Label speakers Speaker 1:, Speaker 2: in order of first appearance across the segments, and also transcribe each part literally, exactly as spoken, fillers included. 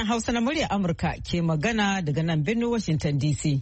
Speaker 1: Hausa na muryar Amurka ke magana daga nan birnin Washington D C.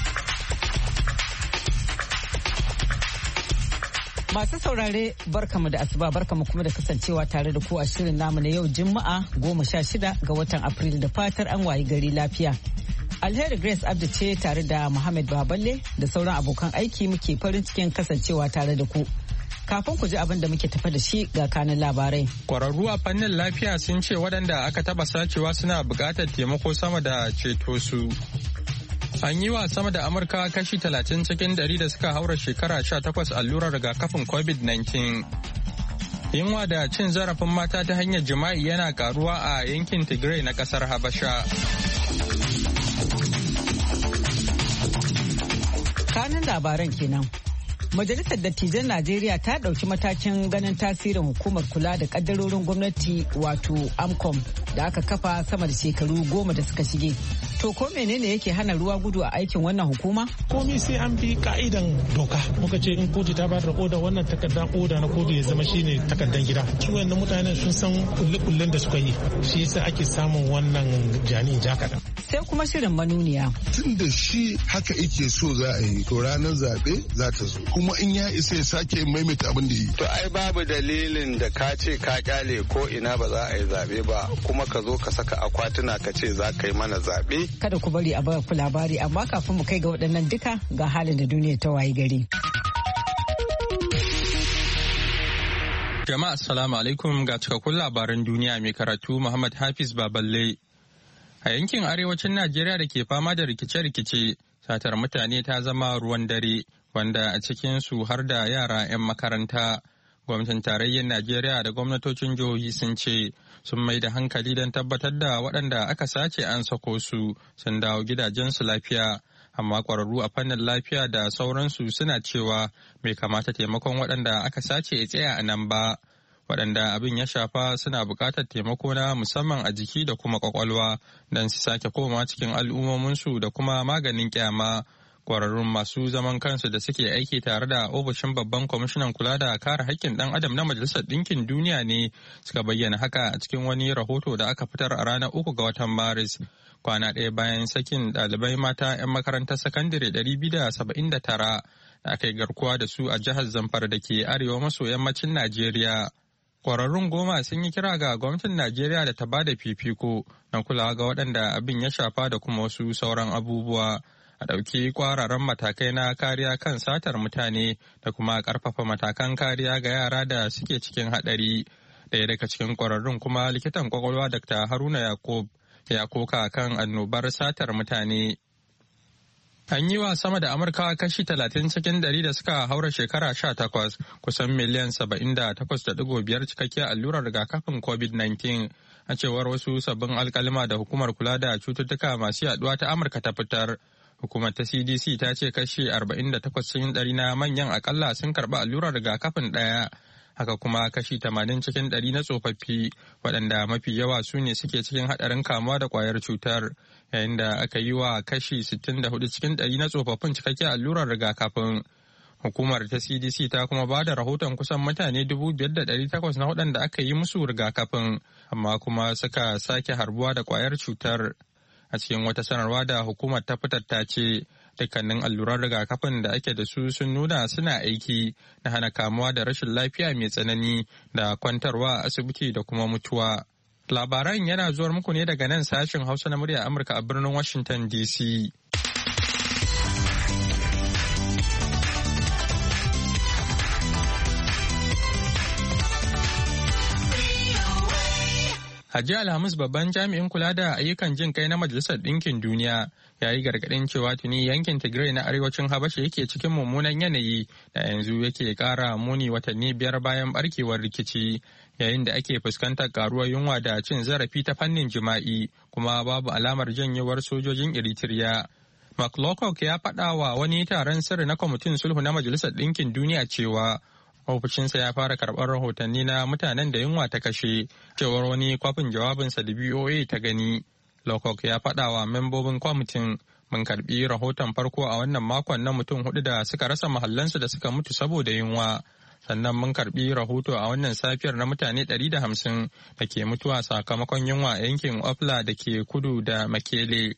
Speaker 1: Masu saurare barkamu da asuba barkamu kuma da kasancewa tare da ku a shirin namu na yau Juma'a goma sha shida ga watan Afrilu da fatar an wayi gari lafiya. Alheri Grace Abdi ce tare da Muhammad Baballe da sauran abokan aiki muke farin cikin kasancewa tare da ku. Kafin ku ji abin da muke tafa da shi ga kanin labarai.
Speaker 2: Kwararru a fannin lafiya sun ce waɗanda aka taba sacewa suna buƙatar taimako sama da ceto su. An yi wa sama da Amurka kashi talatin cikin ɗari da suka haura shekara sha takwas allurar rigakafin covid nineteen. Yunwa da cin zarafin mata ta hanyar jima'i yana karuwa a yankin Tigray na ƙasar Habasha.
Speaker 1: Kanin labaran kenan. Majalisar Dattijan Najeriya ta ɗauki matakin ganin tasirin hukumar kula da ƙaddarorin gwamnati wato AMCOM da aka kafa sama da shekaru goma da suka shige. To ko menene yake hana ruwa gudu a aikin wannan hukuma?
Speaker 3: Komi sai an bi ka'idan doka. Muka ce in kotu ta bada oda wannan takardar oda na kotu ya zama shine takardar gida. Su wayannan mutanen sun san kulle-kullen da suka yi. Shi yasa ake samun wannan jani jakada.
Speaker 1: Sai kuma shirin manuniya.
Speaker 4: Tun da shi haka yake so za a yi to ranar zaɓe za ta zo. Kuma in ya isa ya sake maimaita abin da yi.
Speaker 5: To ai babu dalilin da ka ce ka kyale ko ina ba za a yi zaɓe ba kuma ka zo ka saka akwatuna ka ce za ka yi mana zaɓe.
Speaker 1: Kada ku bari a ba ku labari amma kafin mu kai ga waɗannan duka ga halin da duniya ta wayi gari.
Speaker 2: Jama'a assalamu alaikum ga cikakkun labaran duniya mai karatu Muhammad Hafiz Baballe. A yankin arewacin Najeriya da ke fama da rikice-rikice, satar mutane ta zama ruwan dare wanda a cikinsu har da yara 'yan makaranta. Gwamnatin tarayyar Najeriya da gwamnatocin jihohi sun ce sun mai da hankali don tabbatar da waɗanda aka sace an sako su sun dawo gidajensu lafiya. Amma ƙwararru a fannin lafiya da sauransu suna cewa bai kamata taimakon waɗanda aka sace ya tsaya a nan ba. Waɗanda abin ya shafa suna buƙatar taimako na musamman a jiki da kuma ƙwaƙwalwa don su sake koma cikin al'ummominsu da kuma maganin ƙyama. Kwararrun masu zaman kansu da suke aiki tare da ofishin babban kwamishinan kula da kare haƙƙin ɗan adam na Majalisar Ɗinkin Duniya ne suka bayyana haka a cikin wani rahoto da aka fitar a ranar uku ga watan Maris, kwana ɗaya bayan sakin ɗalibai mata 'yan makarantar sakandare ɗari biyu da saba'in da tara da aka yi garkuwa da su a jihar Zamfara da ke arewa maso yammacin Najeriya. Kwararrun goma sun yi kira ga gwamnatin Najeriya da ta bada fifiko na kulawa ga waɗanda abin ya shafa da kuma wasu sauran abubuwa. A ɗauki kwararan matakai na kariya kan satar mutane da kuma ƙarfafa matakan kariya ga yara da suke cikin haɗari. Ɗaya daga cikin ƙwararrun kuma likitan ƙwaƙwalwa Dakta Haruna Yakub ya koka kan annobar satar mutane. An yi wa sama da Amurka kashi talatin cikin ɗari da suka haura shekara sha takwas kusan miliyan saba'in da takwas da ɗigo biyar cikakkiyar allurar rigakafin covid nineteen a cewar wasu sabbin alkalima da hukumar kula da cututtuka masu yaduwa ta Amurka ta fitar. Hukumar ta C D C ta ce kashi arba'in da takwas cikin ɗari na manyan akalla sun karɓi allurar rigakafin ɗaya. Haka kuma kashi tamanin cikin ɗari na tsofaffi waɗanda mafi yawa su ne suke cikin haɗarin kamuwa da ƙwayar cutar, yayin da aka yi wa kashi sittin da hudu cikin ɗari na tsofaffin cikakken allurar rigakafin. Hukumar ta C D C ta kuma ba da rahoton kusan mutane dubu biyar da ɗari takwas na waɗanda aka yi musu rigakafin, amma kuma suka sake harbuwa da ƙwayar cutar. A cikin wata sanarwa da hukumar ta fitar ta ce dukkanin alluran rigakafin da ake da su sun nuna suna aiki na hana kamuwa da rashin lafiya mai tsanani da kwantarwa a asibiti da kuma mutuwa. Labaran yana zuwar muku ne daga nan sashen Hausa na murya Amurka a birnin Washington D C. Hajiya Alhamis babban jami'in kula da ayyukan jin kai na Majalisar Ɗinkin Duniya ya yi gargaɗin cewa tuni yankin Tigray na arewacin Habasha yake cikin mummunan yanayi da yanzu yake ƙara muni watanni biyar bayan barkewar rikici, yayin da ake fuskantar karuwar yunwa da cin zarafi ta fannin jima'i kuma babu alamar janyewar sojojin Eritrea. McLaughlin ya faɗa wa wani taron sirri na kwamitin sulhu na Majalisar Ɗinkin Duniya cewa ofishinsa ya fara karɓar rahotanni na mutanen da yunwa ta kashe, cewar wani kwafin jawabinsa da B O A ta gani. Lowcock ya faɗa wa membobin kwamitin, mun karɓi rahoton farko a wannan makon na mutum hudu da suka rasa mahallansu da suka mutu saboda yunwa. sannan mun karbi rahoto a wannan safiyar na mutane ɗari da hamsin da ke mutuwa sakamakon yunwa a yankin Ofla da ke kudu da Makele.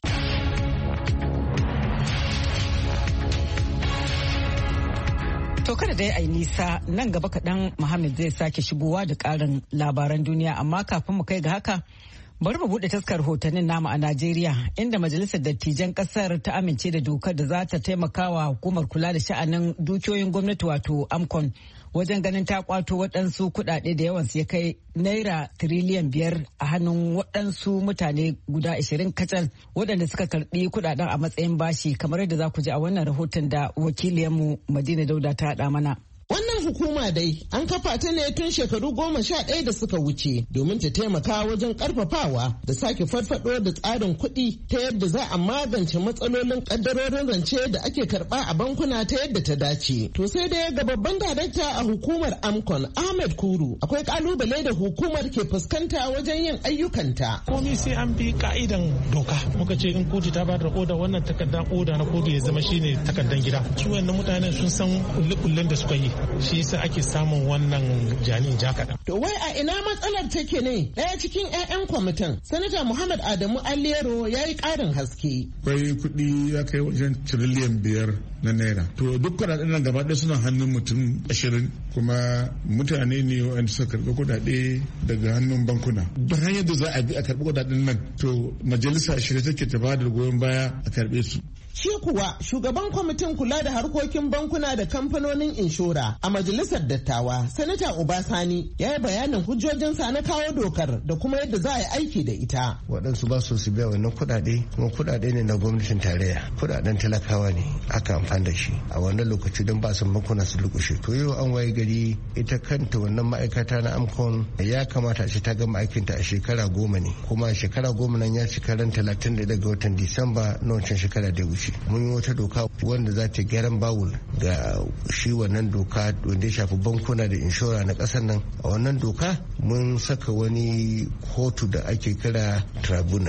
Speaker 1: To kada dai ai nisa nan gaba kaɗan Muhammad zai sake shigowa da ƙarin labaran duniya, amma kafin mu kai ga haka bari mu buɗe taskar hotonnin namu a Najeriya, inda Majalisar Dattijan ƙasar ta amince da dokar da za ta taimaka wa hukumar kula da sha'anin dukiyoyin gwamnati wato AMCON wajen ganin ta kwato waɗansu kuɗaɗe da yawansu ya kai naira tiriliyan biyar a hannun waɗansu mutane guda ashirin kacal waɗanda suka karɓi kuɗaɗen a matsayin bashi, kamar yadda za ku ji a wannan rahoton da wakiliyarmu Madina Dauda ta haɗa mana.
Speaker 6: Wannan hukuma dai an kafa ta ne tun shekaru goma sha ɗaya da suka wuce domin ta taimaka wajen ƙarfafawa da sake farfaɗo da tsarin kuɗi ta yadda za a magance matsalolin ƙaddarorin rance da ake karɓa a bankuna ta yadda ta dace. To sai dai ga babban darakta a hukumar AMCON Ahmed Kuru akwai ƙalubale da hukumar ke fuskanta wajen yin ayyukanta.
Speaker 3: Komai sai an bi ka'idan doka. Muka ce in kotu ta ba da oda wannan takardar oda na kotu ya zama shine takardar gida. Su wannan mutanen sun san kulle-kullen da suka yi. Shi yasa ake samun wannan janin jakaɗa.
Speaker 6: To wai a ina matsalar take ne? Ɗaya cikin 'ya'yan kwamitin, Sanata Muhammad Adamu Aliyero ya yi ƙarin haske.
Speaker 7: Bai kuɗi ya kai wajen tiriliyan biyar na naira. To duk kuɗaɗen nan gaba ɗaya suna hannun mutum ashirin, kuma mutane ne wanda suka karɓi kuɗaɗe daga hannun bankuna. Duk hanyar da za a bi a karɓi kuɗaɗen nan, to majalisa shirye take ta ba da goyon baya a karɓe su.
Speaker 6: Shi kuwa shugaban kwamitin kula da harkokin bankuna da kamfanonin inshora a majalisar dattawa, Sanata Obasani, ya yi bayanin hujjojinsa na kawo dokar da kuma yadda za a yi aiki da ita.
Speaker 8: Waɗansu ba su su biya wannan kuɗaɗe, kuma kuɗaɗe ne na gwamnatin tarayya, kuɗaɗen talakawa ne aka amfani da shi a wannan lokaci don ba su bankuna su lukushe. To yau an waye gari ita kanta wannan ma'aikata na AMCON ya kamata a ce ta gama aikinta a shekara goma ne, kuma shekara goma nan ya cika ran talatin da daga watan Disamba na wancan shekara da wuce. Mun yi wata doka wanda za ta gyaran bawul ga shi wannan doka wanda ya shafi bankuna da inshora na ƙasar nan. A wannan doka mun saka wani kotu da ake kira tribunal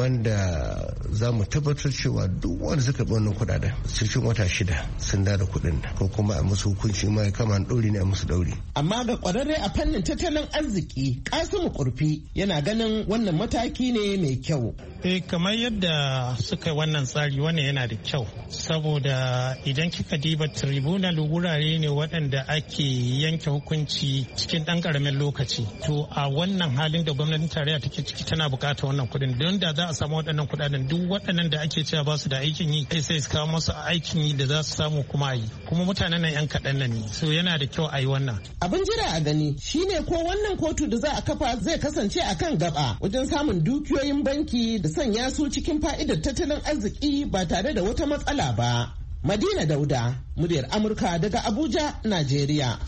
Speaker 8: wanda za mu tabbatar cewa duk wanda suka bi wannan kuɗaɗen cikin wata shida sun da kuɗin ko kuma a musu hukunci ma ya kama ɗauri ne a musu ɗauri.
Speaker 6: Amma ga ƙwararre a fannin tattalin arziki Kasimu Kurfi yana ganin wannan mataki ne mai kyau.
Speaker 3: Eh, kamar yadda suka wannan tsari wannan yana da kyau, saboda idan kika diba tribunal wurare ne waɗanda ake yanke hukunci cikin ɗan ƙaramin lokaci. To a wannan halin da gwamnatin tarayya take ciki tana buƙatar wannan kuɗin, don da za a samu waɗannan kuɗaɗen duk waɗannan da ake cewa ba su da aikin yi sai sai su kawo musu aikin yi da za su samu kuma a yi, kuma mutanen nan 'yan kaɗan nan ne, so yana da kyau a yi wannan.
Speaker 6: Abin jira a gani shine ko wannan kotu da za a kafa zai kasance a kan gaba wajen samun dukiyoyin banki da sanya su cikin fa'idar tattalin arziki ba tare da wata matsala ba. Madina Dauda, muryar Amurka daga Abuja, Najeriya.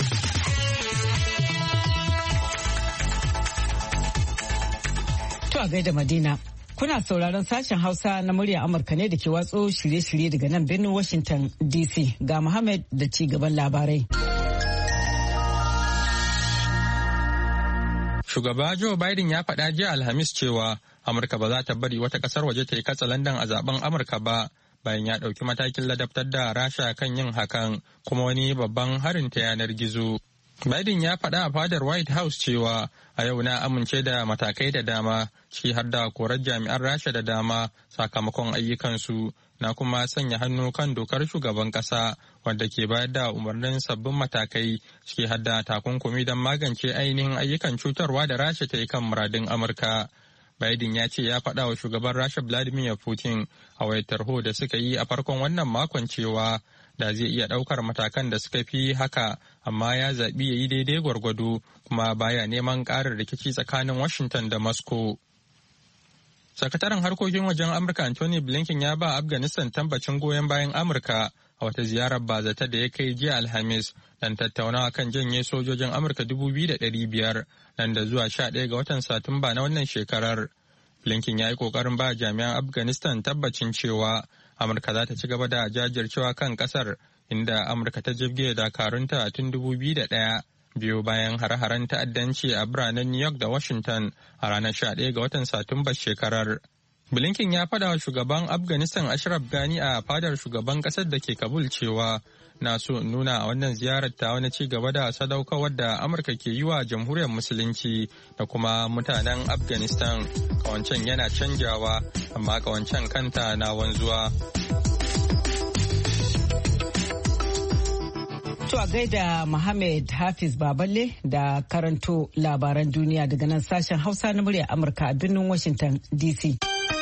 Speaker 1: To a gaida Madina. Kuna sauraron sashen Hausa na muryar Amurka ne da ke watso shirye-shirye daga nan birnin Washington D C. Ga Muhammad da ci gaban labarai.
Speaker 2: Shugaba Joe Biden ya faɗa jiya Alhamis cewa Amurka ba za ta bari wata ƙasar waje ta yi katsalandan a zaben Amurka ba, bayan ya ɗauki matakin ladabtar da Rasha kan yin hakan, kuma wani babban harin ta yanar gizo. Biden ya faɗa a fadar White House cewa a yau na amince da matakai da dama, ciki har da korar jami'an Rasha da dama sakamakon ayyukansu, na kuma sanya hannu kan dokar shugaban ƙasa wadda ke bayar da umarnin sabbin matakai, ciki har da takunkumi don magance ainihin ayyukan cutarwa da Rasha ta yi kan muradin Amurka. Biden ya ce ya faɗa wa shugaban Rasha Vladimir Putin a wayar tarho da suka yi a farkon wannan makon cewa da zai iya ɗaukar matakan da suka fi haka, amma ya zaɓi ya yi daidai gwargwado kuma baya neman ƙarin rikici tsakanin Washington da Moscow. Sakataren harkokin wajen Amurka Anthony Blinken ya ba Afghanistan tambacin goyon bayan Amurka a wata ziyarar bazata da ya kai jiya Alhamis dan tattaunawa kan janye sojojin Amurka dubu biyu da ɗari biyar nan da zuwa sha ɗaya ga watan Satumba na wannan shekarar. Blinken ya yi ƙoƙarin ba jami'an Afghanistan tabbacin cewa Amurka za ta ci gaba da jajircewa kan ƙasar, inda Amurka ta jibge dakarunta tun dubu biyu da ɗaya biyu bayan hare-haren ta'addanci a biranen New York da Washington a ranar sha ɗaya ga watan Satumba shekarar. Blinken ya faɗa wa shugaban Afghanistan Ashraf Ghani a fadar shugaban ƙasar da ke Kabul cewa na so nuna a wannan ziyarar ta wani ci gaba da sadaukarwar da Amurka ke yi wa jamhuriyar musulunci da kuma mutanen Afghanistan. Kawancan yana canjawa, amma kawancan kanta na wanzuwa.
Speaker 1: To a gaida Muhammad Hafiz Baballe da karanto labaran duniya daga nan sashen Hausa na murya Amurka a birnin Washington D C.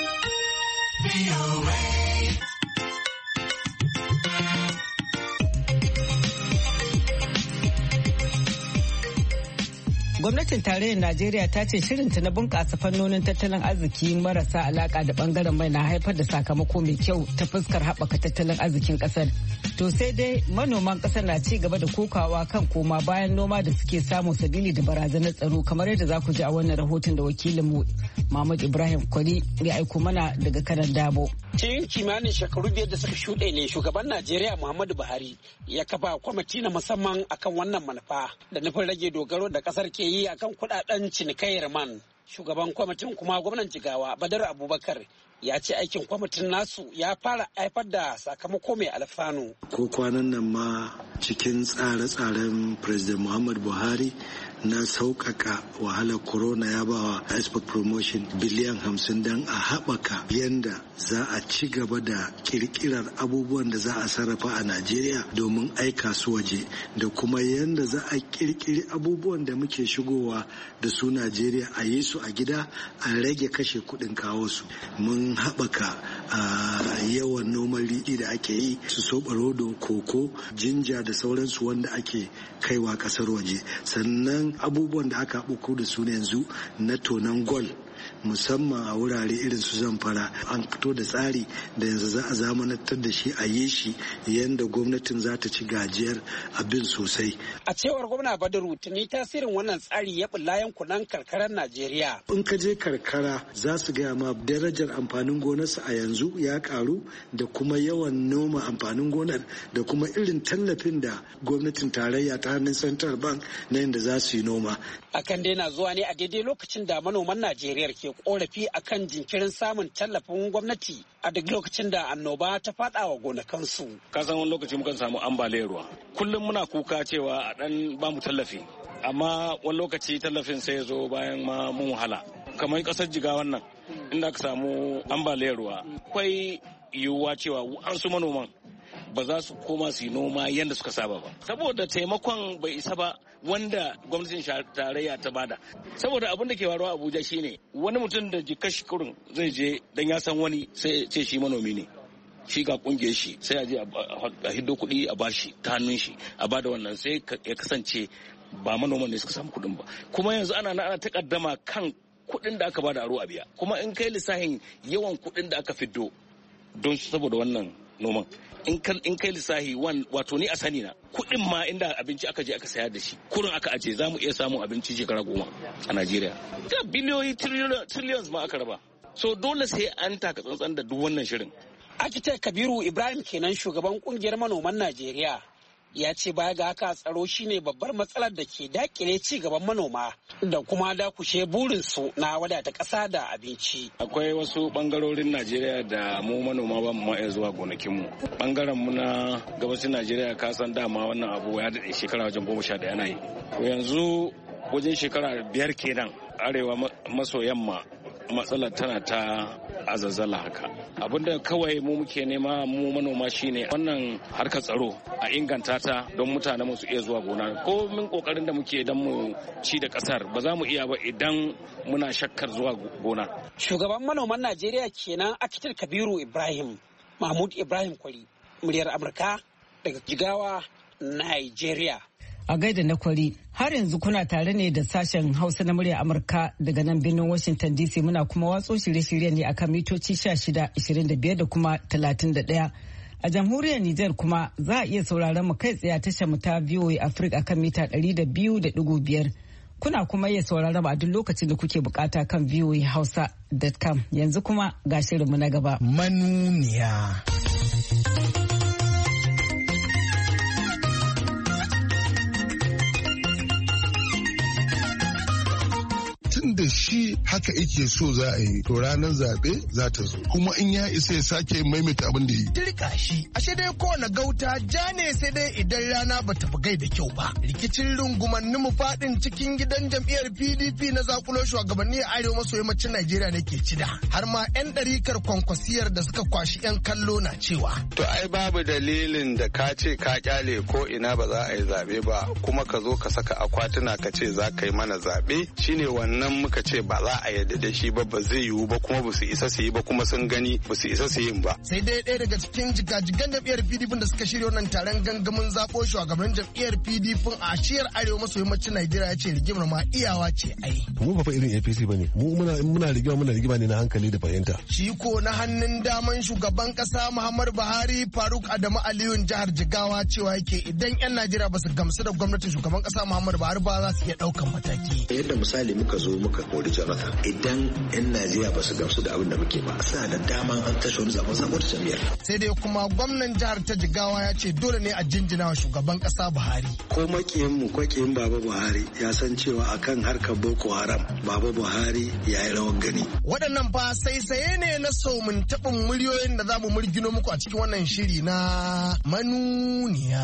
Speaker 1: Gwamnatin tarayyar Najeriya ta ce shirinta na bunƙasa fannonin tattalin arziki marasa alaƙa da ɓangaren mai na haifar da sakamako mai kyau ta fuskar haɓaka tattalin arzikin ƙasar. To sai dai manoman ƙasar na ci gaba da kokawa kan koma bayan noma da suke samu sabili da barazanar tsaro, kamar yadda za ku ji a wannan rahoton da wakilinmu Mahmud Ibrahim Kwari ya aiko mana daga kanan Dabo.
Speaker 9: Cikin kimanin shekaru biyar da suka shuɗe ne shugaban Najeriya Muhammadu Buhari ya kafa kwamiti na musamman akan wannan manufa da nufin rage dogaro da ƙasar ke yi akan kudaden cinikayyar man. Shugaban kwamitin kuma gwamnan Jigawa Badar Abubakar ya ce aikin kwamitin nasu ya fara haifar da sakamako mai alfanu.
Speaker 10: Ko kwanan nan ma cikin tsare-tsaren President Muhammadu Buhari na sauƙaƙa wahalar corona ya ba wa export promotion biliyan hamsin don a haɓaka yadda za a ci gaba da ƙirƙirar abubuwan da za a sarrafa a Najeriya domin aika su waje, da kuma yadda za a ƙirƙiri abubuwan da muke shigowa da su Najeriya a yi su a gida a rage kashe kuɗin kawo su. Mun haɓaka a yawan noman riɗi da ake yi, su soɓa rodo, koko, jinja da sauransu wanda ake kaiwa ƙasar waje. Sannan abubuwan da aka buku da su yanzu na tonon gol, musamman a wurare irin su Zamfara, an fito da tsari da yanzu za a zamanantar da shi a yi shi yadda gwamnatin za ta ci gajiyar abin sosai.
Speaker 9: A cewar gwamna Badaru, tuni tasirin wannan tsari ya bulla yankunan karkarar Najeriya.
Speaker 10: In ka je karkara za su gaya ma darajar amfanin gonarsa a yanzu ya karu, da kuma yawan noma amfanin gonar, da kuma irin tallafin da gwamnatin tarayya ta hannun Central Bank na yadda za su yi noma.
Speaker 9: Akan dai na zuwa ne a daidai lokacin da manoman Najeriya ke korafi akan jinkirin samun tallafin gwamnati a duk lokacin da annoba ta fada wa gonakansu.
Speaker 11: Ka san wani lokaci mukan samu ambaliyar ruwa. Kullum muna kuka cewa a dan ba mu tallafi, amma wani lokaci tallafin sai ya zo bayan ma mun wahala. Kamar kasar Jigawan nan inda aka samu ambaliyar ruwa, akwai yiwuwa cewa an su manoman ba za su koma su yi noma yadda suka saba ba, saboda taimakon bai isa ba wanda gwamnatin tarayya ta bada. Saboda abin da ke faruwa Abuja shine wani mutum da jikashi kurin zai je dan ya san wani sai ce shi manomi ne, shi ga kungiyar shi, sai a je a hiddo kuɗi a bashi ta hannun shi a bada wannan, sai ya kasance ba manoman ne suka samu kuɗin ba. Kuma yanzu ana ana takaddama kan kuɗin da aka bada aro a biya, kuma in kai lissafin yawan kuɗin da aka fiddo don saboda wannan noman, in kai lissahi wato ni a sani na kuɗin ma inda abinci aka je aka sayar da shi kurin aka aje za mu iya samun abinci shekara goma a Najeriya. Da biliyoyi trillions ma aka raba, so dole sai an taka tsantsan da duk wannan shirin.
Speaker 9: Architect Kabiru Ibrahim kenan shugaban kungiyar manoman Najeriya ya ce baya ga haka tsaro shine babbar matsalar da ke dakile ci gaban manoma da kuma dakushe burinsu na wadata ƙasa da abinci.
Speaker 11: Akwai wasu bangarorin Najeriya da mu manoma ba mu iya zuwa gonakinmu. Bangaren mu na gabashin Najeriya ka san dama wannan abu ya daɗe shekara wajen goma sha ɗaya na yi. Yanzu wajen shekara biyar kenan arewa maso yamma matsalar tana ta azazzala haka. Abinda kawai mu muke nema mu manoma shine wannan harkar tsaro a inganta ta don mutane mu su iya zuwa gona. Ko min kokarin da muke dan mu ci da kasar ba za mu iya ba idan muna shakkar zuwa gona.
Speaker 9: Shugaban manoman Najeriya kenan Architect Kabiru Ibrahim. Mahmud Ibrahim Kwari, muryar Amurka daga Jigawa, Nigeria.
Speaker 1: A gaida na Kwari, har yanzu kuna tare ne da sashen Hausa na murya Amurka daga nan birnin Washington D C, muna kuma watso shirye-shirye ne akan mitoci sha shida, ashirin da biyar da kuma talatin da ɗaya. A jamhuriyar Nijar kuma za a iya sauraron mu kai tsaye a tashar mu ta V O A Africa akan mita ɗari da biyu da ɗigo biyar. Kuna kuma iya sauraron mu a duk lokacin da kuke bukata kan V O A Hausa dot com. Yanzu kuma ga shirinmu na gaba.
Speaker 12: Manuniya.
Speaker 4: tun da shi haka ike so za a yi to ranar zaɓe za ta zo kuma in ya isa ya sake maimaita abin da yi.
Speaker 12: Dirka shi ashe dai kowane gauta ja ne sai dai idan rana bata bugai da kyau ba. Rikicin rungumannin mu faɗin cikin gidan jam'iyyar P D P na zakulo shugabanni a arewa maso yammacin Najeriya ne ke cida har ma 'yan ɗarikar kwankwasiyar da suka kwashi 'yan kallo na cewa.
Speaker 5: To ai babu dalilin da ka ce ka kyale ko ina ba za a yi zaɓe ba kuma ka zo ka saka akwatuna ka ce za ka yi mana zaɓe shine wannan muka ce ba za a yarda da shi ba ba zai yiwu ba kuma ba su isa su yi ba kuma sun gani ba su isa su yin ba.
Speaker 12: Sai dai ɗaya daga cikin jigajigan jam'iyyar P D P da suka shirya wannan taron gangamin zaɓo shugaban jam'iyyar P D P a shiyar arewa maso yammacin Najeriya ya ce rigimar ma iyawa ce ai.
Speaker 13: Mu ba fa irin A P C bane mu muna muna rigima muna rigima ne na hankali da fahimta.
Speaker 12: Shi ko na hannun daman shugaban kasa Muhammadu Buhari Faruk Adamu Aliyun jihar Jigawa cewa yake idan 'yan Najeriya ba su gamsu da gwamnatin shugaban kasa Muhammadu Buhari ba za su iya ɗaukan mataki.
Speaker 14: Yadda misali muka zo muka kori Jonathan idan 'yan Najeriya ba su gamsu da abin da muke ba sa da dama an tashi wani zaben sabuwar jam'iyyar.
Speaker 12: Sai dai kuma gwamnan jihar ta Jigawa ya ce dole ne a jinjina wa shugaban kasa Buhari.
Speaker 10: Ko makiyin mu kwakiyin Baba Buhari ya san cewa akan harkar Boko Haram Baba Buhari ya yi rawan gani.
Speaker 12: Waɗannan fa sai saye ne na so mun taɓin muryoyin da za mu murgino muku a cikin wannan shiri na manuniya.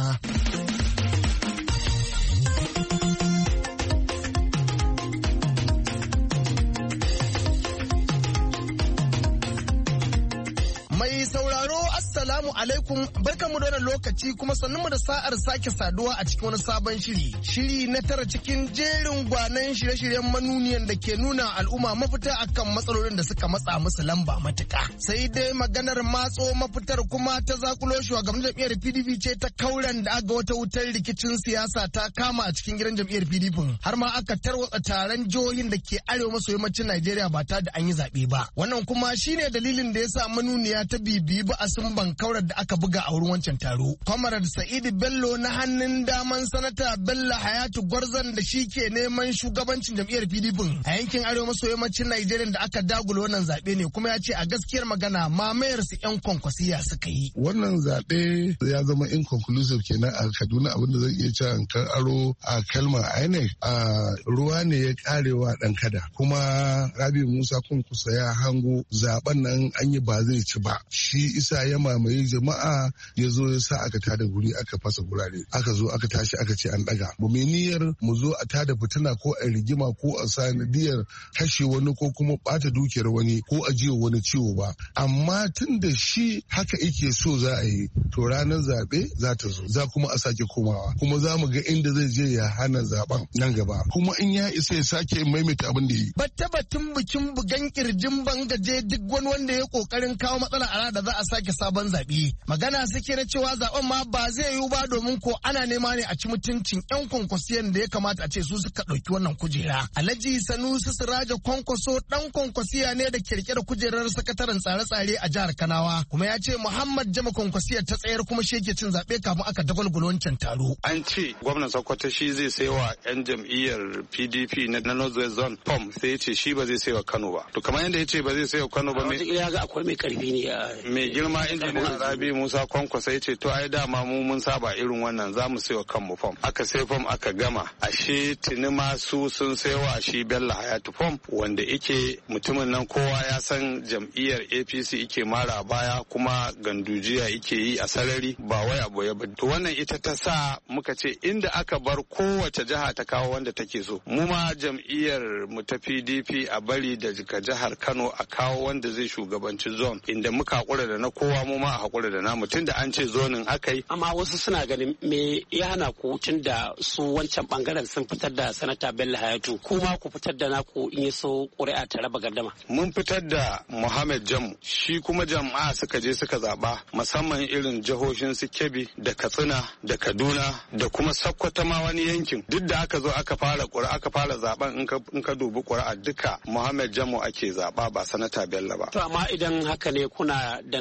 Speaker 12: Assalamu alaikum barkanmu da wannan lokaci kuma sannunmu da sa'ar sake saduwa a cikin wani sabon shiri. Shiri na tara cikin jerin gwanan shirye-shiryen manuniyan da ke nuna al'umma mafita akan matsalolin da suka matsa musu lamba matuka. Sai dai maganar matso mafitar kuma ta zakulo shugaban jam'iyyar P D P ce ta kauran da aga wata wutar rikicin siyasa ta kama a cikin gidan jam'iyyar P D P har ma aka tarwatsa taron jihohin da ke arewa maso yammacin Najeriya ba ta da an yi zaɓe ba. Wannan kuma shine dalilin da ya sa manuniya ta bibiyi ba a sun ban kaurar da aka buga a wurin wancan taro. Comrade Sa'idu Bello na hannun daman sanata Bello Hayatu Gwarzon da shi ke neman shugabancin jam'iyyar P D P a yankin arewa maso yammacin Najeriya da aka dagula wannan zaɓe ne kuma ya ce a gaskiyar magana mamayar su 'yan kwankwasiya suka yi.
Speaker 4: Wannan zaɓe ya zama inconclusive kenan a Kaduna abinda zan iya cewa kan aro a kalmar I N E C a ruwa ne ya karewa ɗan kada kuma Rabi Musa Kwankwaso ya hango zaben nan an yi ba zai ci ba. Shi isa ya mamaye jama'a ya zo ya sa aka tada guri aka fasa gurare aka zo aka tashi aka ce an daga ba mai niyyar mu zo a tada fitina ko a rigima ko a sanadiyar kashe wani ko kuma bata dukiyar wani ko a jiwa wani ciwo ba amma tun da shi haka yake so za a yi to ranar zaɓe za ta zo za kuma a sake komawa kuma za mu ga inda zai je ya hana zaben nan gaba kuma in ya isa ya sake maimaita abin da yi.
Speaker 12: Batta batun bikin bugan kirjin bangaje duk wani wanda ya kokarin kawo matsala a da za a sake sabon zaɓe. Magana suke na cewa zaben ma ba zai yiwu ba domin ko ana nema ne a ci mutuncin 'yan kwankwasiyan da ya kamata a ce su suka ɗauki wannan kujera. Alhaji Sanusi Siraja Kwankwaso ɗan kwankwasiya ne da kirkira kujerar sakataren tsare-tsare a jihar Kanawa kuma ya ce Muhammad Jama Kwankwasiya ta tsayar kuma shi yake cin zaɓe kafin aka dagwalgwalo wancan taro.
Speaker 5: An ce gwamnan Sokoto shi zai saiwa 'yan jam'iyyar P D P na North West Zone Pom sai ya ce shi ba zai saiwa Kano ba. To kamar yadda ya ce ba zai saiwa Kano ba.
Speaker 9: Ya ga akwai mai karfi ne a
Speaker 5: mai girma injiniya Rabi Musa Kwankwaso ya ce to ai dama mu mun saba irin wannan za mu saiwa kanmu fom. Aka sai fom aka gama ashe tuni ma su sun saiwa shi Bello Hayatu fom wanda ike mutumin nan kowa ya san jam'iyyar A P C ike mara baya kuma gandujiya ike yi a sarari ba wai abu ya ba. To wannan ita ta sa muka ce inda aka bar kowace jiha ta kawo wanda take so. Mu ma jam'iyyar mu ta P D P a bari da jihar Kano a kawo wanda zai shugabanci zone inda muka hakura da na kowa mu ma a hakura da namu tun da an ce zonin aka yi.
Speaker 9: Amma wasu suna ganin me ya hana ku tun da su wancan bangaren sun fitar da sanata Bello Hayatu kuma ku fitar da naku in yi so ƙuri'a ta raba gardama.
Speaker 5: Mun fitar da Muhammad Jamu shi kuma jama'a suka je suka zaba musamman irin jihohin su Kebbi da Katsina da Kaduna da kuma Sokoto ma wani yankin duk da aka zo aka fara ƙuri'a aka fara zaben in ka dubi ƙuri'a duka Muhammad Jamu ake zaba ba sanata Bello ba.
Speaker 9: To amma idan haka ne kuna da nasara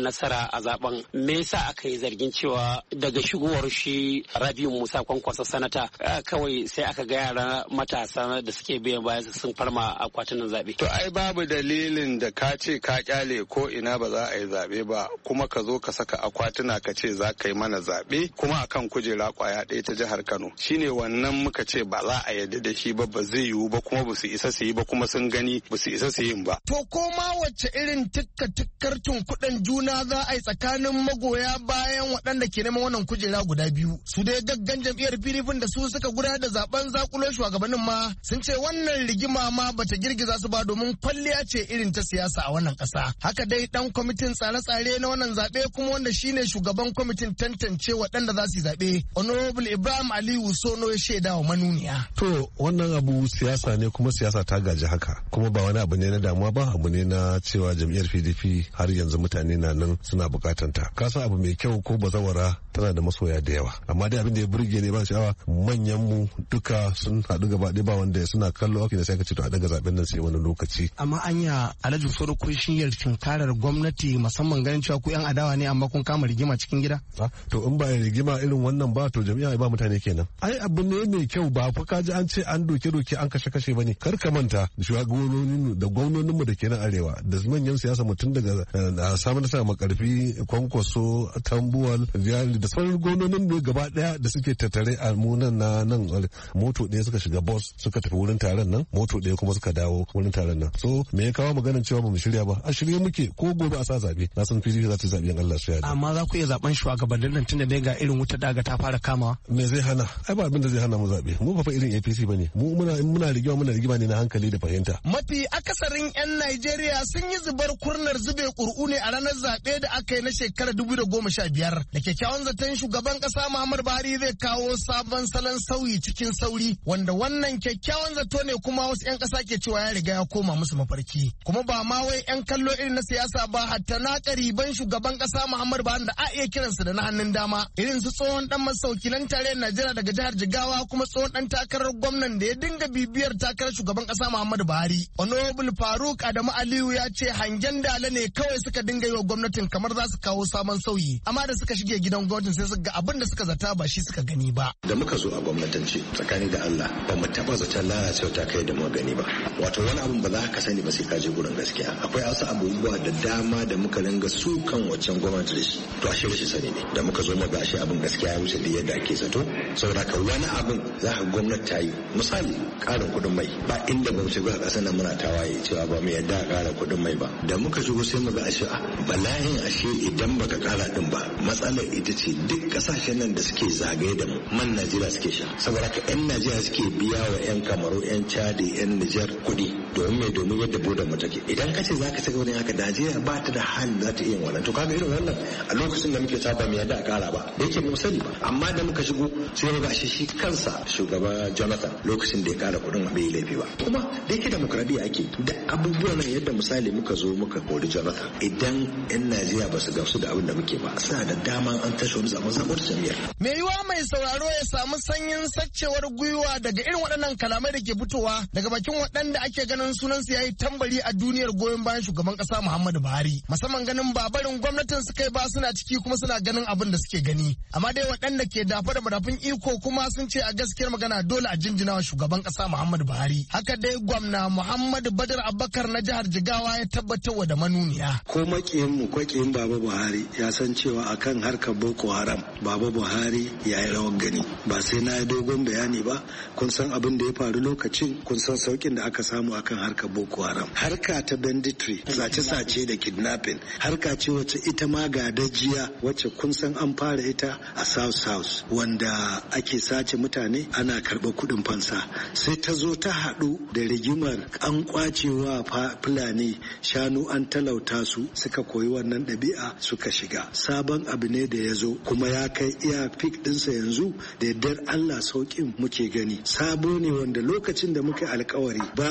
Speaker 9: takara a zaben. Me yasa aka yi zargin cewa daga shigowar shi Rabiu Musa Kwankwaso sanata kawai sai aka ga yara matasa da suke biyan bayan sun farma akwatunan zaɓe?
Speaker 5: To ai babu dalilin da ka ce ka kyale ko ina ba za a yi zaɓe ba kuma ka zo ka saka akwatuna ka ce za ka yi mana zaɓe kuma akan kujera kwaya ɗaya ta jihar Kano. Shine wannan muka ce ba za a yarda da shi ba, ba zai yiwu ba kuma ba su isa su yi ba kuma sun gani ba su isa su yin ba.
Speaker 12: To ko ma wacce irin tikka tikkar kuɗin juna za a yi tsakanin magoya bayan waɗanda ke neman wannan kujera guda biyu. Su dai gaggan jam'iyyar P D P da su suka gudanar da zaben zakulo shugabannin ma sun ce wannan rigima ma bata girgiza su ba domin kwalliya ce irin ta siyasa a wannan ƙasa. Haka dai dan kwamitin tsare-tsare na wannan zaɓe kuma wanda shine shugaban kwamitin tantance waɗanda za su yi zaɓe, Honorable Ibrahim Aliyu Sono ya shaida wa manuniya.
Speaker 13: To wannan abu siyasa ne kuma siyasa ta gaji haka kuma ba wani abu ne na damuwa ba, abu ne na cewa jam'iyyar P D P har yanzu mutane na nan suna bukatan ta. Ka san abu mai kyau ko bazawara tana da masoya da yawa, amma dai abin da ya burge ne ba sha'awa manyan mu duka sun haɗu gaba ɗaya ba wanda suna kallo ake da sai ka ce to a daga zaben nan sai wani lokaci.
Speaker 12: Amma anya Alhaji Soro kun shiryar tunkarar gwamnati musamman ganin cewa ku yan adawa ne amma kun kama rigima cikin gida?
Speaker 13: To in ba rigima irin wannan ba to jami'a ba mutane kenan. Ai abu ne mai kyau ba fa kaji an ce an doke doke an kashe kashe bane. Kar ka manta da shugabannin da gwamnonin mu da ke nan arewa da manyan siyasa mutum daga samun sa makarfi Kwankwaso Tambuwal da sauran gwamnonin ne gaba daya da suke tattare a munan na nan moto ɗaya suka shiga bus suka tafi wurin taron nan, moto ɗaya kuma suka dawo wurin taron nan. So me ya kawo maganar cewa ba mu shirya ba? A shirye muke ko gobe a sa zabe. Na san P D P za ta zabi in Allah ya yarda.
Speaker 12: Amma za ku iya zaben shugabannin nan tunda dai ga irin wuta daga ta fara kamawa.
Speaker 13: Me zai hana? Ai ba abin da zai hana mu zabe. Mu ba fa irin A P C bane. Mu muna muna rigima muna rigima ne na hankali da fahimta.
Speaker 12: Mafi akasarin 'yan Najeriya sun yi zubar kurnar zube ƙuri'u ne a ranar zaɓe da aka yi na shekarar dubu da goma sha biyar da kyakkyawan zaton shugaban ƙasa Muhammadu Buhari zai kawo sabon salon sauyi cikin sauri wanda wannan kyakkyawan zato ne kuma wasu 'yan ƙasa ke cewa ya riga ya koma musu mafarki. Kuma ba ma wai 'yan kallo irin na siyasa ba hatta na ƙariban shugaban ƙasa Muhammadu Buhari da a iya kiransu da na hannun dama irin su tsohon dan masaukilan tarayyar Najeriya daga jihar Jigawa kuma tsohon dan takarar gwamnan da ya dinga bibiyar takarar shugaban ƙasa Muhammadu Buhari. Honorable Faruk Adamu Aliyu ya ce hangen dala ne kawai suka dinga yi wa gwamnatin kamar za su kawo sabon sauyi amma da suka shige gidan gwamnatin sai suka ga abin da suka zata ba shi suka gani ba.
Speaker 14: Da muka zo a gwamnatance tsakani da Allah ba mu taba zaton lalacewa ta kai da mu gani ba. Wato wani abun ba za ka sani ba sai ka je gurin gaskiya. Akwai wasu abubuwa da dama da muka ringa su kan waccan gwamnati da shi. To ashe rashin sani ne. Da muka zo mu ga ashe abin gaskiya ya wuce da yadda ake zato. Saboda ka wani abin za ka gwamnati ta yi misali karin kuɗin mai ba inda ba mu shiga a ƙasar nan muna tawaye cewa ba mu yadda a ƙara kuɗin mai ba. Da muka shigo sai mu ga ashe a bala'in ashe idan baka ƙara din ba matsalar ita ce duk ƙasashen nan da suke zagaye da mu man Najeriya suke sha. Saboda ka 'yan Najeriya suke biya wa 'yan Kamaru 'yan Chadi 'yan Nijar kuɗi domin mai domin yadda bodar mu take. Idan ka ce za ka ci gaba da haka Najeriya ba ta da hali za ta iya wannan. To kaga irin wannan a lokacin da muke ta ba mu yadda a ƙara ba da yake mu sani ba amma da muka shigo sai mu ga ashe shi kansa shugaba Jonathan lokacin da ya ƙara kuɗin bai laifi ba. Kuma da yake demokradiyya ake da abubuwan nan yadda misali muka zo muka kori Jonathan idan 'yan Najeriya ba su gamsu da abin da muke ba suna da dama an tashi wani zaman sabuwar jam'iyyar.
Speaker 12: Me yiwa mai sauraro ya samu sanyin saccewar gwiwa daga irin waɗannan kalamai da ke fitowa daga bakin waɗanda ake ganin sunansu yayi tambari a duniyar goyon bayan shugaban ƙasa Muhammadu Buhari. Musamman ganin babarin gwamnatin su kai ba suna ciki kuma suna ganin abin da suke gani. Amma dai waɗanda ke dafa da madafin iko kuma sun ce a gaskiyar magana dole a jinjina wa shugaban ƙasa Muhammadu Buhari. Haka dai gwamna Muhammadu Badar Abubakar na jihar Jigawa ya tabbatar da manuniya.
Speaker 10: Ko makiyin mu kwakiyin Baba Buhari ya san cewa akan harkar Boko Haram Baba Buhari ya yi rawar gani. Ba sai na yi dogon bayani ba kun san abin da ya faru lokacin kun san saukin da aka samu akan harkar Boko Haram. Harka ta banditry sace-sace da kidnapping harka ce wacce ita ma gadajiya wacce kun san an fara ita a South South wanda ake sace mutane ana karɓar kuɗin fansa sai ta zo ta haɗu da rigimar an kwacewa Fulani shanu an talauta su suka koyi wannan ɗabi'a suka shiga sabon abu ne da ya zo kuma ya kai iya fik ɗinsa yanzu da yardar Allah sauƙin muke gani sabo ne wanda lokacin da muka alkawari babu wani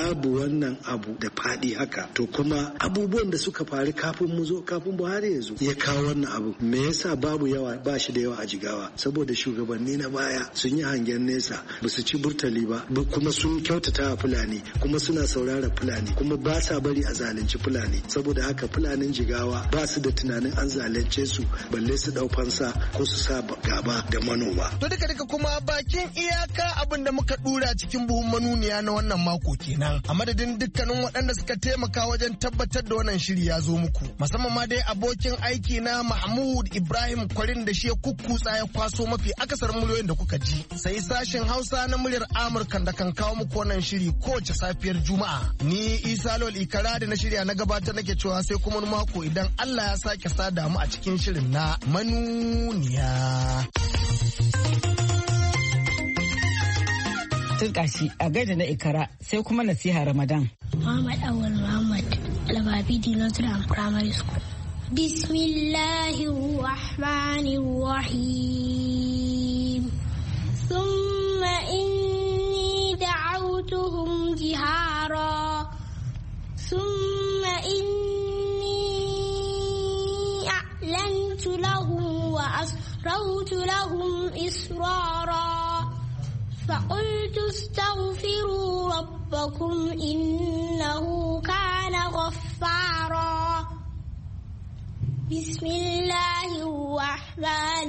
Speaker 10: wannan abu da faɗi haka. To kuma abubuwan da suka faru kafin mu zo kafin Buhari ya zo ya kawo wannan abu. Me yasa babu yawa ba shi da yawa a Jigawa? Saboda shugabanni na baya sun yi hangen nesa, ba su ci burtali ba, kuma sun kyautata Fulani, kuma suna saurara Fulani, kuma ba sa bari a zalunci Fulani. Saboda haka Fulanin Jigawa ba su da tunanin an zalunce su balle su dau fansa ko su sa gaba da manoma.
Speaker 12: To duka duka kuma bakin iyaka abin da muka dura cikin buhun manuniya na wannan mako kenan. A madadin dukkanin waɗanda suka taimaka wajen tabbatar da wannan shiri ya zo muku. Musamman ma dai abokin aiki na Mahmud Ibrahim Kwarin da shi ya kukkutsa ya kwaso mafi akasarin miliyoyin da kuka ji. Sai sashen Hausa na muryar Amurka da kan kawo muku wannan shiri kowace safiyar Juma'a. Ni Isa Lol Ikara da na shirya na gabatar nake cewa sai kuma mako idan Allah ya sake sada mu a cikin shirin na manuniya.
Speaker 1: Tun kashi a gaida na Ikara sai kuma nasiha Ramadan.
Speaker 15: Muhammad Awal Muhammad Alababidi Notre Primary School. Bismillahirrahmanirrahim. Thumma inni da'awtuhum jihara. Thumma inni a'lantu lahum wa asrawtu lahum israra. فقلت استغفروا ربكم إنه كان غفارا بسم الله الرحمن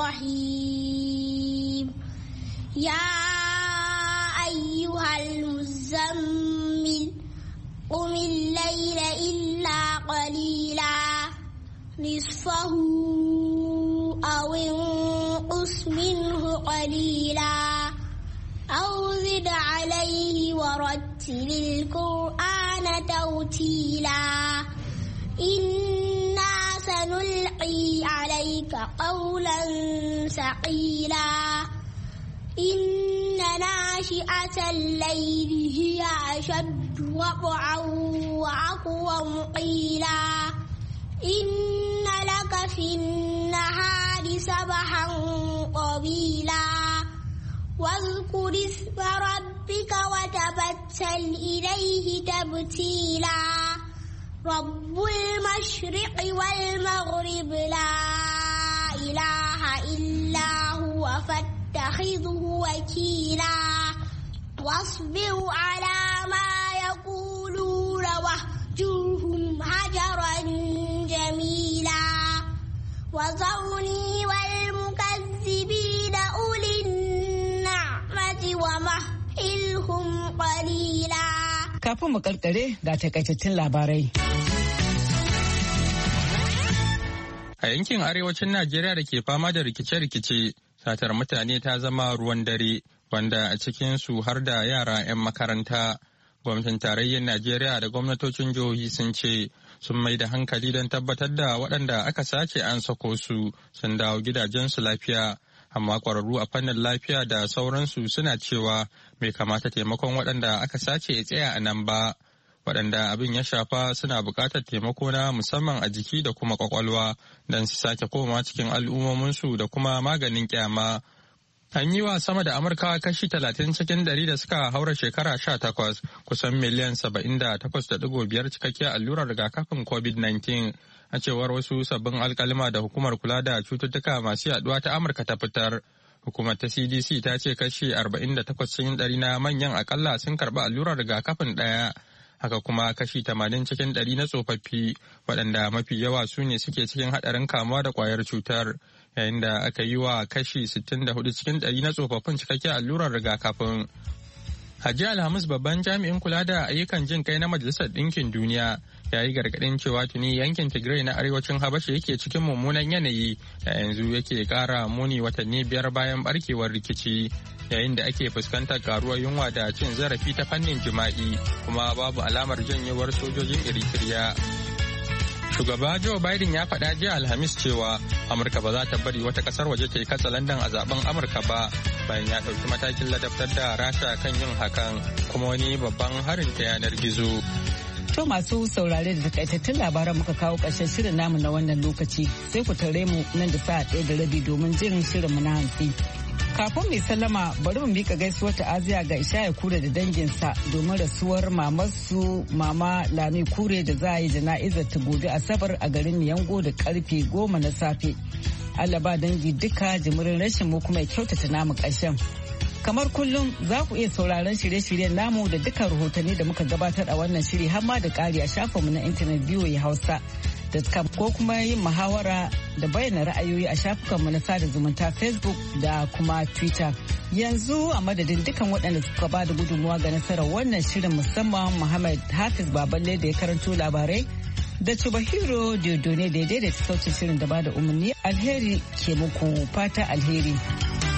Speaker 15: الرحيم يا أيها المزمل قم الليل إلا قليلا نصفه أو انقص منه قليلا أو زد عليه ورتل القرآن ترتيلا إنا سنلقي عليك قولا ثقيلا إن ناشئة الليل هي أشد وقعا وأقوم قيلا إن لك في النهار سبحا طويلا واذكر اسم ربك وتبتل إليه تبتيلا رب المشرق والمغرب لا إله إلا هو فاتخذه وكيلا واصبر على ما يقولون واهجرهم هجرا جميلا وذرني والمكذبين أولي ومهلهم قليلا.
Speaker 1: Kafin mu karkare ga takaitattun labarai.
Speaker 2: A yankin arewacin Najeriya da ke fama da rikice-rikice, satar mutane ta zama ruwan dare, wanda a cikinsu har da yara 'yan makaranta. Gwamnatin tarayyar Najeriya da gwamnatocin jihohi sun ce sun mai da hankali don tabbatar da waɗanda aka sace an sako su sun dawo gidajensu lafiya. Amma ƙwararru a fannin lafiya da sauransu suna cewa bai kamata taimakon waɗanda aka sace ya tsaya a nan ba. Waɗanda abin ya shafa suna buƙatar taimako na musamman a jiki da kuma ƙwaƙwalwa don su sake koma cikin al'ummominsu da kuma maganin ƙyama. An yi wa sama da Amurka kashi talatin cikin ɗari da suka haura shekara sha takwas kusan miliyan saba'in da takwas da ɗigo biyar cikakkiyar allurar rigakafin covid nineteen a cewar wasu sabbin alkalima da hukumar kula da cututtuka masu yaduwa ta Amurka ta fitar. Hukumar ta C D C ta ce kashi arba'in da takwas cikin ɗari na manyan akalla sun karɓi allurar rigakafin ɗaya. Haka kuma kashi tamanin cikin ɗari na tsofaffi waɗanda mafi yawa su ne suke cikin haɗarin kamuwa da ƙwayar cutar. Yayin da aka yi wa kashi sittin da hudu cikin ɗari na tsofaffin cikakken allurar rigakafin. Hajji Alhamis babban jami'in kula da ayyukan jin kai na Majalisar Ɗinkin Duniya ya yi gargaɗin cewa tuni yankin Tigray na arewacin Habasha yake cikin mummunan yanayi da yanzu yake ƙara muni watanni biyar bayan barkewar rikici yayin da ake fuskantar karuwar yunwa da cin zarafi ta fannin jima'i kuma babu alamar janyewar sojojin Eritrea. Shugaba Joe Biden ya faɗa jiya Alhamis cewa Amurka ba za ta bari wata ƙasar waje ta yi katsalandan a zaben Amurka ba bayan ya ɗauki matakin ladabtar da Rasha kan yin hakan kuma wani babban harin ta yanar gizo.
Speaker 1: To masu saurare da takaitattun labaran muka kawo ƙarshen shirin namu na wannan lokaci sai ku tare mu nan da sa'a ɗaya da rabi domin jin shirin mu na hantsi. Kafin mai sallama bari mu mika gaisuwar ta'aziya ga Ishaya Kure da danginsa domin rasuwar mamarsu Mama Lami Kure da za a yi jana'izar ta gobe Asabar a garin Miyango da karfe goma na safe. Allah ba dangi duka jimirin rashin mu kuma ya kyautata namu ƙarshen. Kamar kullum za ku iya sauraron shirye-shiryen namu da dukkan rahotanni da muka gabatar a wannan shiri har ma da ƙari a shafinmu na intanet V O A Hausa. Da ko kuma yin muhawara da bayyana ra'ayoyi a shafukanmu na sada zumunta Facebook da kuma Twitter. Yanzu a madadin dukan waɗanda suka ba da gudunmuwa ga nasarar wannan shirin musamman Muhammad Hafiz Baballe da ya karanto labarai da Chubahiro Diodone da ya daidaita sautin shirin da ba da umarni alheri ke muku fata alheri.